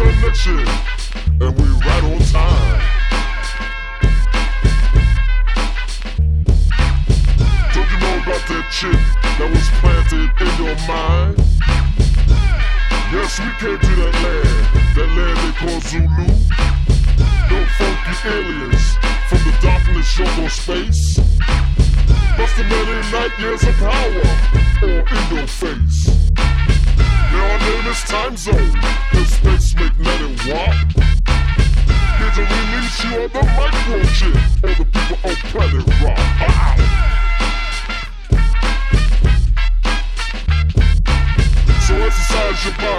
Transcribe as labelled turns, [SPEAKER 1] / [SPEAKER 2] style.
[SPEAKER 1] connection, and we right on time. Don't you know about that chip that was planted in your mind? Yes, we came to that land they call Zulu. No funky aliens from the darkness Yoko space. Busting many light years of power all in your face. Now our name is Time Zone, the space magnetic warp. Here to release you on the microchip, all the people on planet rock. Wow. So exercise your mind.